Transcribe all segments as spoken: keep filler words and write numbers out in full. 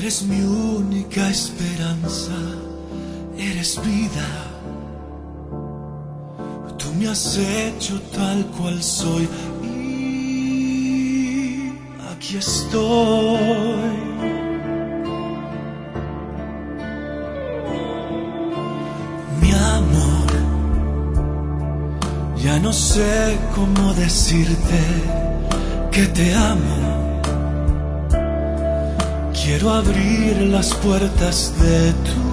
Eres mi única esperanza, eres vida. Tú me has hecho tal cual soy y aquí estoy. Mi amor, ya no sé cómo decirte que te amo. Quiero abrir las puertas de tu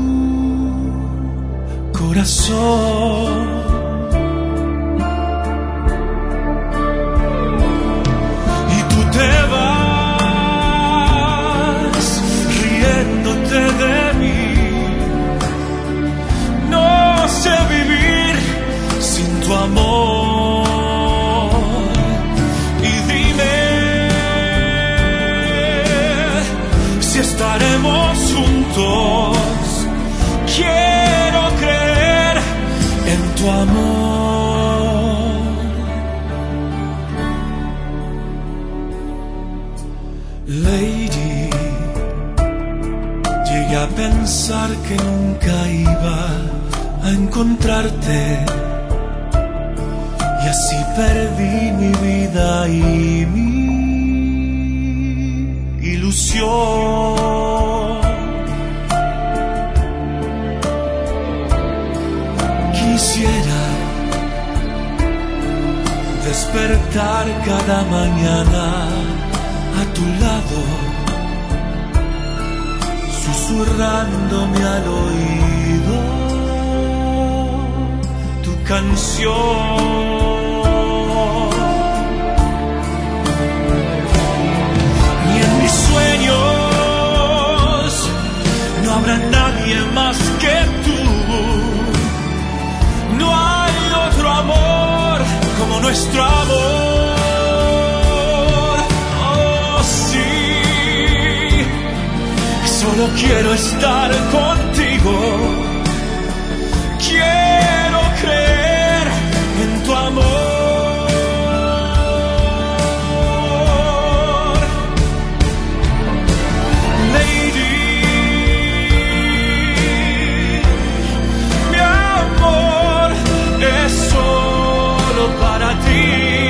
corazón. Y tú te vas riéndote de mí. No sé vivir sin tu amor. Estaremos juntos, quiero creer en tu amor. Lady, llegué a pensar que nunca iba a encontrarte y así perdí mi vida y mi ilusión. Quisiera despertar cada mañana a tu lado, susurrándome al oído tu canción. Sueños no habrá nadie más que tú. No hay otro amor como nuestro amor. Oh sí, solo quiero estar contigo. Quiero creer en tu amor. Para ti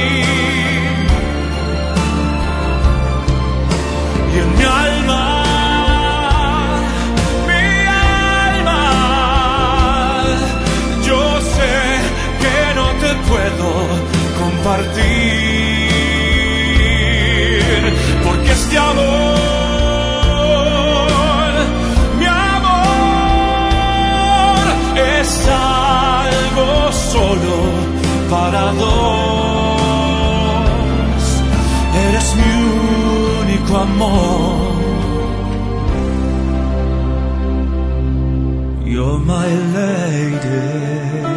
y en mi alma, mi alma, yo sé que no te puedo compartir, porque este amor, mi amor, es algo solo para dos. Eres mi único amor. You're my lady.